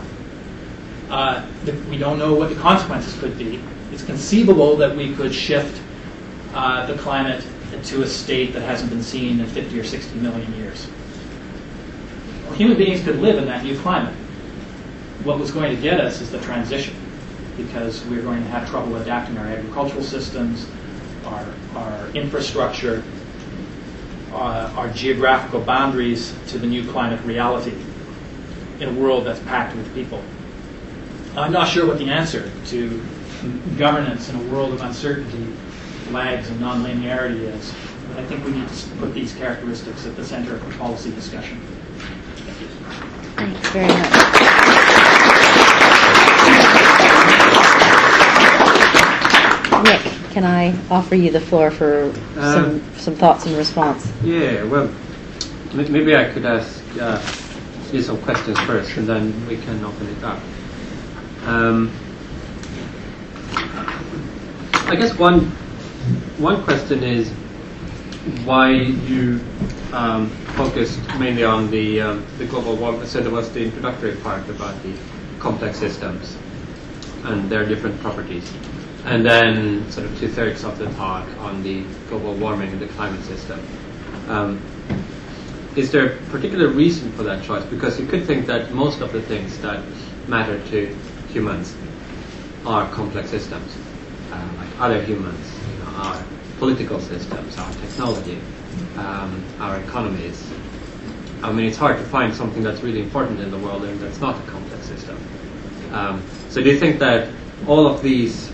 [SPEAKER 2] We don't know what the consequences could be. It's conceivable that we could shift the climate to a state that hasn't been seen in 50 or 60 million years. Well, human beings could live in that new climate. What was going to get us is the transition, because we're going to have trouble adapting our agricultural systems, our infrastructure, our geographical boundaries to the new climate reality in a world that's packed with people. I'm not sure what the answer to governance in a world of uncertainty, lags, and nonlinearity is, but I think we need to put these characteristics at the center of the policy discussion. Thank you.
[SPEAKER 1] Thanks very much. Nick, can I offer you the floor for some thoughts in response?
[SPEAKER 3] Yeah, well, maybe I could ask you some questions first, and then we can open it up. I guess one question is why you focused mainly on the global warming. So there was the introductory part about the complex systems and their different properties, and then sort of 2/3 of the talk on the global warming and the climate system. Is there a particular reason for that choice? Because you could think that most of the things that matter to humans are complex systems, like other humans, our political systems, our technology, our economies. I mean, it's hard to find something that's really important in the world and that's not a complex system. So do you think that all of these,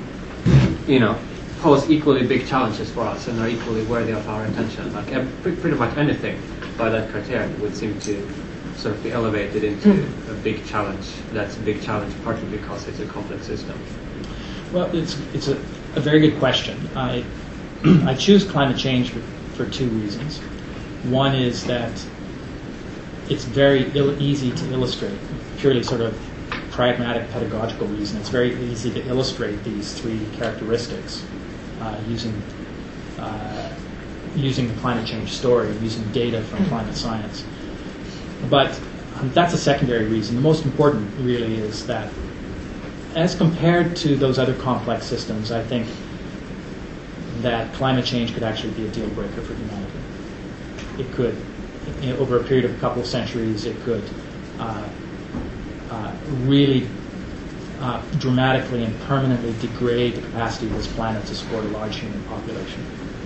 [SPEAKER 3] pose equally big challenges for us and are equally worthy of our attention? Like pretty much anything by that criteria would seem to sort of be elevated into a big challenge. That's a big challenge partly because it's a complex system.
[SPEAKER 2] Well, it's a very good question. I choose climate change for 2 reasons. One is that
[SPEAKER 4] it's very easy to illustrate, purely sort of pragmatic pedagogical reason. It's very easy to illustrate these three characteristics using the climate change story, using data from climate science. But that's a secondary reason. The most important really is that as compared to those other complex systems, I think that climate change could actually be a deal breaker for humanity. It could, over a period of a couple of centuries, it could really dramatically and permanently degrade the capacity of this planet to support a large human population.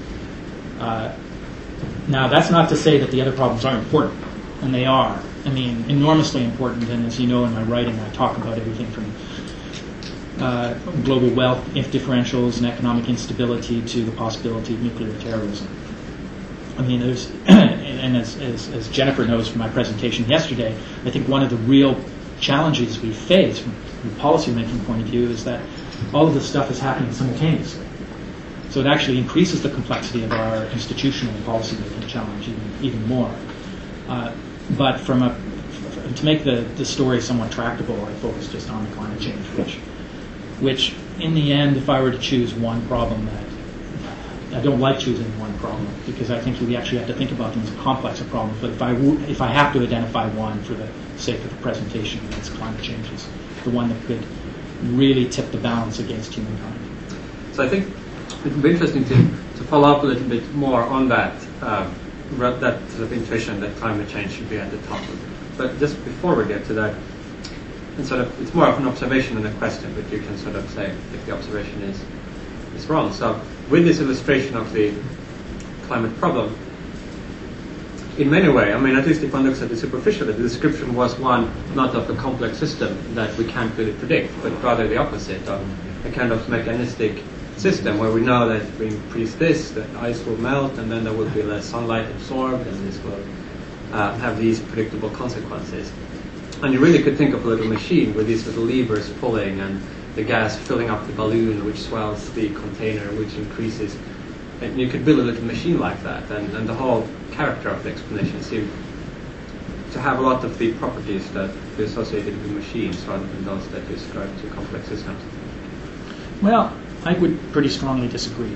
[SPEAKER 4] Now, that's not to say that the other problems aren't important, and they are. I mean, enormously important, and as you know in my writing, I talk about everything from global wealth differentials and economic instability to the possibility of nuclear terrorism. I mean, there's, and as Jennifer knows from my presentation yesterday, I think one of the real challenges we face from a policy-making point of view is that all of this stuff is happening simultaneously. So it actually increases the complexity of our institutional and policy-making challenge even more. But to make the story somewhat tractable, I focus just on the climate change, which in the end, if I were to choose one problem I don't like choosing one problem because I think we actually have to think about them as complex problems. But if I have to identify one for the sake of the presentation, it's climate change is the one that could really tip the balance against humankind.
[SPEAKER 3] So I think it would be interesting to follow up a little bit more on that that sort of intuition that climate change should be at the top of it. But just before we get to that, and sort of it's more of an observation than a question, but you can sort of say if the observation is wrong. So with this illustration of the climate problem, in many ways, I mean, at least if one looks at it superficially, the description was one not of a complex system that we can't really predict, but rather the opposite of a kind of mechanistic system where we know that if we increase this, the ice will melt, and then there will be less sunlight absorbed, and this will have these predictable consequences. And you really could think of a little machine with these little levers pulling and the gas filling up the balloon, which swells the container, which increases. And you could build a little machine like that, and the whole character of the explanation seemed to have a lot of the properties that are associated with machines rather than those that you ascribe to complex systems.
[SPEAKER 4] Well, I would pretty strongly disagree.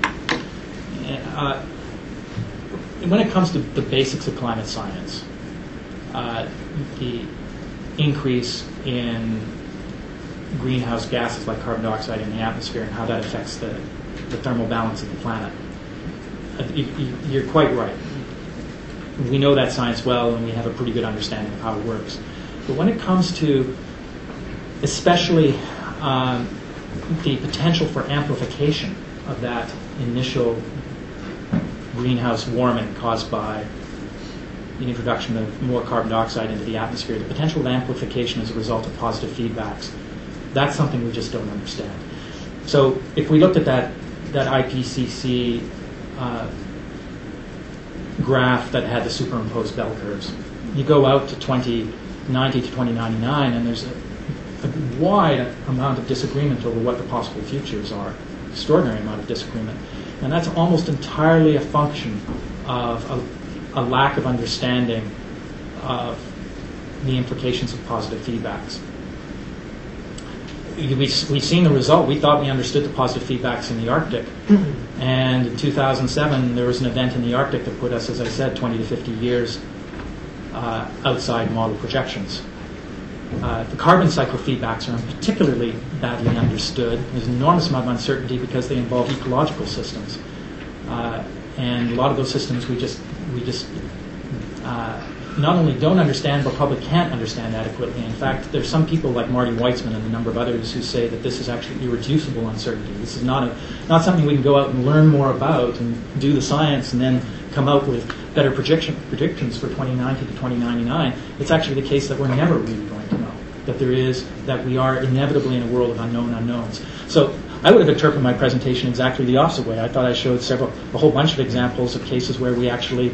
[SPEAKER 4] When it comes to the basics of climate science, the increase in greenhouse gases like carbon dioxide in the atmosphere and how that affects the thermal balance of the planet. You're quite right. We know that science well, and we have a pretty good understanding of how it works. But when it comes to especially the potential for amplification of that initial greenhouse warming caused by the introduction of more carbon dioxide into the atmosphere, the potential amplification as a result of positive feedbacks, that's something we just don't understand. So if we looked at that IPCC graph that had the superimposed bell curves, you go out to 2090 to 2099, and there's a wide amount of disagreement over what the possible futures are, extraordinary amount of disagreement. And that's almost entirely a function of a lack of understanding of the implications of positive feedbacks. We've seen the result. We thought we understood the positive feedbacks in the Arctic. And in 2007, there was an event in the Arctic that put us, as I said, 20 to 50 years outside model projections. The carbon cycle feedbacks are particularly badly understood. There's an enormous amount of uncertainty because they involve ecological systems. And a lot of those systems we just not only don't understand, but probably can't understand adequately. In fact, there's some people like Marty Weitzman and a number of others who say that this is actually irreducible uncertainty. This is not something we can go out and learn more about and do the science and then come out with better predictions for 2090 to 2099. It's actually the case that we're never really going to know, that we are inevitably in a world of unknown unknowns. So I would have interpreted my presentation exactly the opposite way. I thought I showed a whole bunch of examples of cases where we actually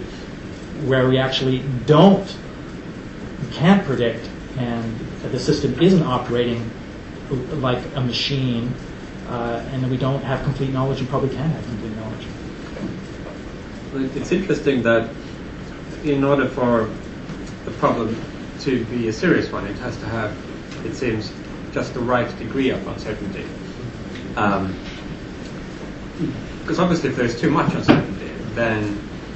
[SPEAKER 4] can't predict, and the system isn't operating like a machine, and that we don't have complete knowledge and probably can't have complete knowledge.
[SPEAKER 3] Well, it's interesting that in order for the problem to be a serious one, it has to have, it seems, just the right degree of uncertainty. Because obviously if there's too much uncertainty, then,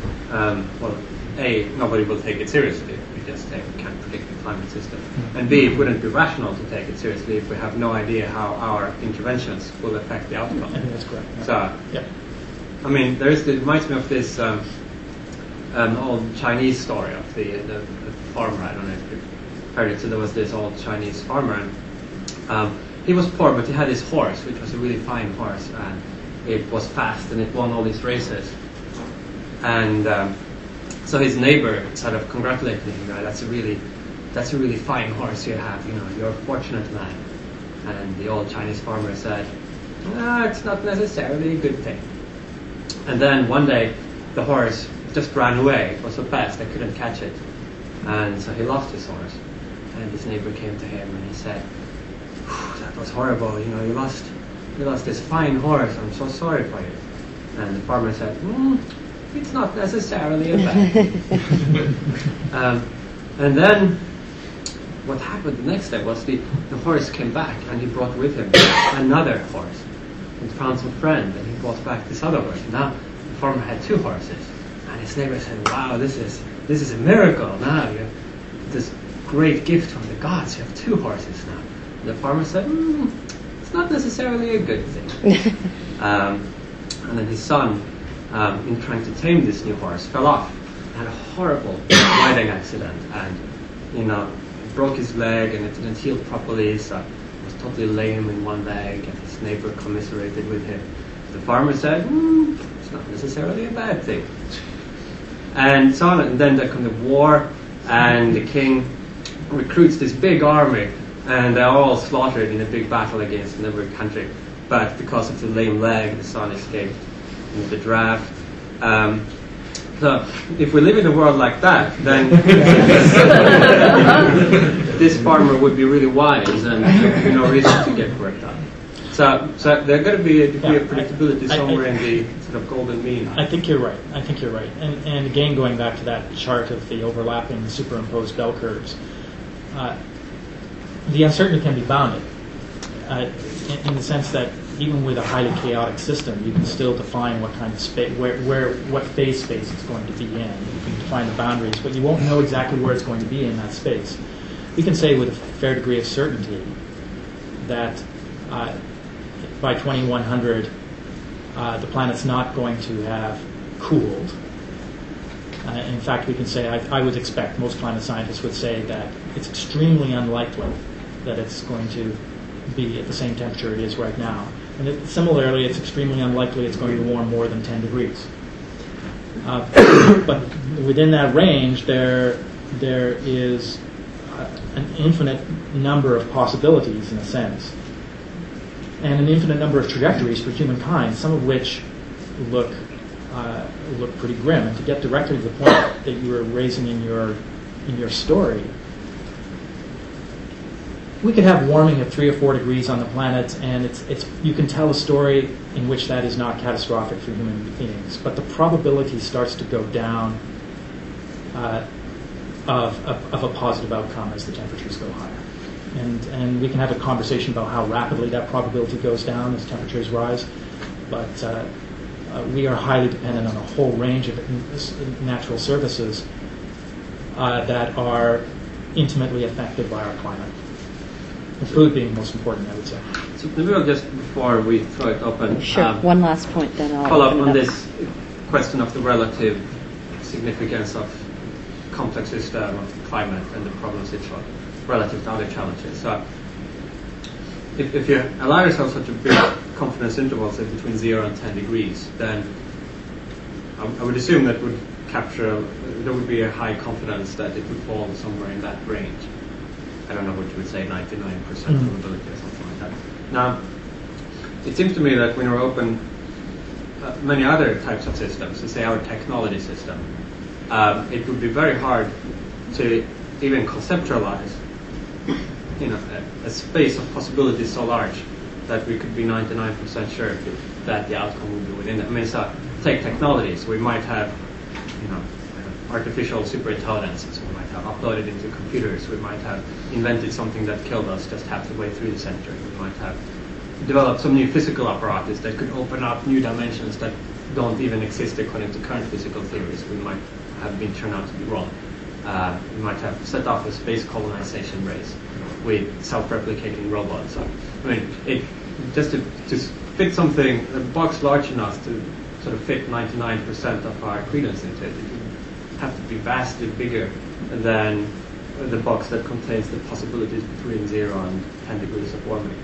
[SPEAKER 3] A, nobody will take it seriously. We just can't predict the climate system. And B, it wouldn't be rational to take it seriously if we have no idea how our interventions will affect the outcome.
[SPEAKER 4] I think that's correct.
[SPEAKER 3] So,
[SPEAKER 4] yeah.
[SPEAKER 3] I mean, it reminds me of this old Chinese story of the farmer. I don't know if you've heard it. So there was this old Chinese farmer, and he was poor, but he had his horse, which was a really fine horse, and it was fast, and it won all these races. And so his neighbor sort of congratulated him. That's a really fine horse you have. You're a fortunate man. And the old Chinese farmer said, it's not necessarily a good thing. And then one day, the horse just ran away. It was so fast, I couldn't catch it. And so he lost his horse. And his neighbor came to him and he said, that was horrible. You lost this fine horse. I'm so sorry for you. And the farmer said, it's not necessarily a bad thing. And then what happened the next day was the horse came back and he brought with him another horse. And found some friend, and he brought back this other horse. And now the farmer had two horses, and his neighbor said, "Wow, this is a miracle! Now you have this great gift from the gods. You have two horses now." And the farmer said, "It's not necessarily a good thing." And then his son, in trying to tame this new horse, fell off, had a horrible riding accident, and broke his leg, and it didn't heal properly. So was totally lame in one leg, and his neighbor commiserated with him. The farmer said, it's not necessarily a bad thing. And so on, and then there comes the war, and the king recruits this big army, and they're all slaughtered in a big battle against another country. But because of the lame leg, the son escaped in the draft. So if we live in a world like that, then this farmer would be really wise, and there would be no reason to get worked up. So there's got to be a degree of predictability somewhere in the sort of golden mean.
[SPEAKER 4] I think you're right. And again, going back to that chart of the overlapping superimposed bell curves, the uncertainty can be bounded in the sense that even with a highly chaotic system, you can still define what kind of space, what phase space it's going to be in. You can define the boundaries, but you won't know exactly where it's going to be in that space. We can say with a fair degree of certainty that by 2100, the planet's not going to have cooled. In fact, we can say, I would expect, most climate scientists would say that it's extremely unlikely that it's going to be at the same temperature it is right now. And similarly, it's extremely unlikely it's going to warm more than 10 degrees. But within that range, there is an infinite number of possibilities, in a sense, and an infinite number of trajectories for humankind, some of which look pretty grim. And to get directly to the point that you were raising in your story, we could have warming of 3 or 4 degrees on the planet, and you can tell a story in which that is not catastrophic for human beings. But the probability starts to go down of a positive outcome as the temperatures go higher. And we can have a conversation about how rapidly that probability goes down as temperatures rise. But we are highly dependent on a whole range of natural services that are intimately affected by our climate. The food being most important, I would say.
[SPEAKER 3] So maybe I'll just, before we throw it open,
[SPEAKER 1] Sure. One last point, then I'll
[SPEAKER 3] follow up on this question of the relative significance of complex system of climate and the problems it solves relative to other challenges. So if you allow yourself such a big confidence interval, say between 0 and 10 degrees, then I would assume that would capture, there would be a high confidence that it would fall somewhere in that range. I don't know what you would say, 99% probability or something like that. Now, it seems to me that when we're open many other types of systems, so say our technology system, it would be very hard to even conceptualize a space of possibilities so large that we could be 99% sure that the outcome would be within it. I mean, so take technologies. We might have, artificial superintelligence. So we might have uploaded into computers. We might have invented something that killed us just half the way through the century. We might have developed some new physical apparatus that could open up new dimensions that don't even exist according to current physical theories. We might have been turned out to be wrong. We might have set off a space colonization race with self-replicating robots. I mean, just to fit something, a box large enough to sort of fit 99% of our credence into it, it would have to be vastly bigger than the box that contains the possibilities between 0 and 10 degrees of warming.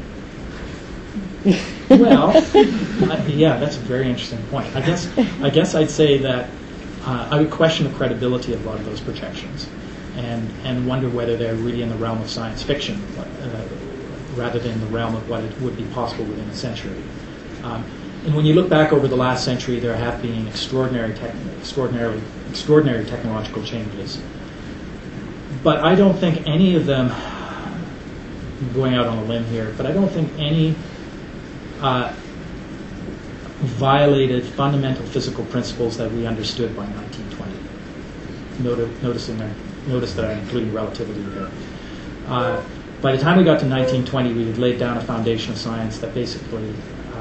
[SPEAKER 4] Well, yeah, that's a very interesting point. I guess I'd say that I would question the credibility of a lot of those projections, and wonder whether they're really in the realm of science fiction rather than the realm of what it would be possible within a century. And when you look back over the last century, there have been extraordinary technological changes. But I don't think any of them, I'm going out on a limb here, but I don't think any violated fundamental physical principles that we understood by 1920. Notice that I'm including relativity there. By the time we got to 1920, we had laid down a foundation of science that basically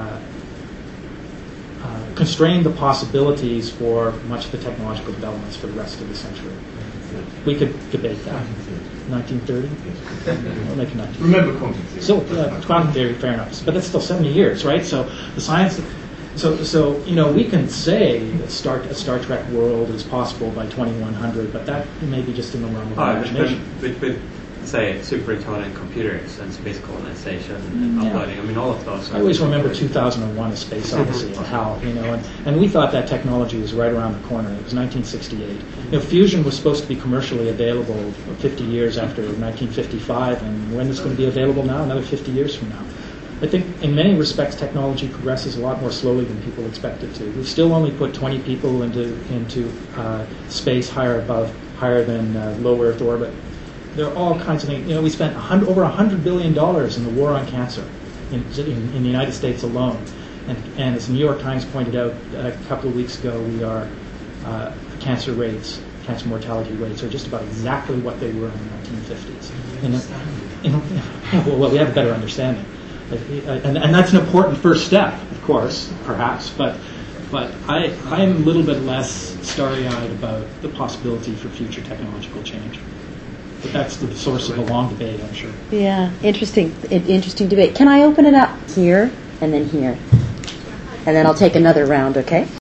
[SPEAKER 4] constrained the possibilities for much of the technological developments for the rest of the century. We could debate that. 1930? We'll make it 1930.
[SPEAKER 5] Remember quantum theory.
[SPEAKER 4] So, quantum theory, fair enough. But that's still 70 years, right? So the science... So we can say that a Star Trek world is possible by 2100, but that may be just in the realm of imagination.
[SPEAKER 3] With say, super intelligent computers and space colonization and uploading. I mean, all of those.
[SPEAKER 4] I always remember 2000:01: A Space Odyssey and how, and we thought that technology was right around the corner. It was 1968. Fusion was supposed to be commercially available 50 years after 1955, and when it's going to be available now? Another 50 years from now. I think in many respects technology progresses a lot more slowly than people expect it to. We've still only put 20 people into space higher than low Earth orbit. There are all kinds of things. We spent over $100 billion in the war on cancer in the United States alone. And as the New York Times pointed out a couple of weeks ago, cancer mortality rates are just about exactly what they were in the 1950s. Well, we have a better understanding. And that's an important first step, of course, perhaps, but I'm a little bit less starry-eyed about the possibility for future technological change. But that's the source of a long debate, I'm sure.
[SPEAKER 1] Yeah, interesting debate. Can I open it up here and then here? And then I'll take another round, okay?